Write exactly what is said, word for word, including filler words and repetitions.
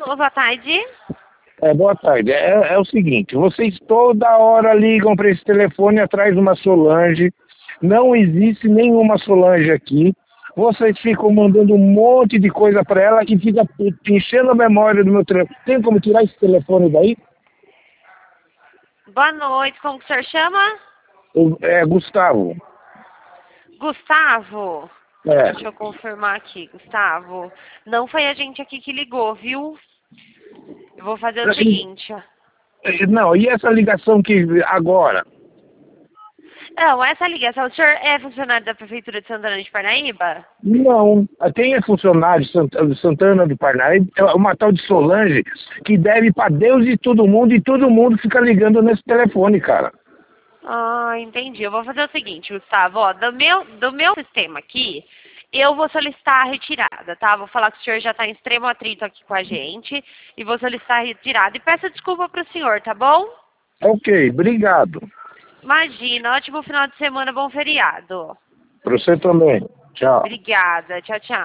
Alô, boa tarde. É, boa tarde. É, é o seguinte, vocês toda hora ligam para esse telefone atrás de uma Solange. Não existe nenhuma Solange aqui. Vocês ficam mandando um monte de coisa para ela que fica enchendo a memória do meu telefone. Tem como tirar esse telefone daí? Boa noite, como que o senhor chama? Eu- É Gustavo. Gustavo. É. Deixa eu confirmar aqui, Gustavo. Não foi a gente aqui que ligou, viu? Eu vou fazer o seguinte, ó. Não, e essa ligação que agora? Não, essa ligação, o senhor é funcionário da Prefeitura de Santana de Parnaíba? Não, quem é funcionário de Sant- de Santana do Parnaíba é uma tal de Solange que deve para Deus e todo mundo, e todo mundo fica ligando nesse telefone, cara. Ah, entendi. Eu vou fazer o seguinte, Gustavo, ó, do meu, do meu sistema aqui, eu vou solicitar a retirada, tá? Vou falar que o senhor já está em extremo atrito aqui com a gente e vou solicitar a retirada. E peço desculpa para o senhor, tá bom? Ok, obrigado. Imagina, ótimo final de semana, bom feriado. Para você também. Tchau. Obrigada, tchau, tchau.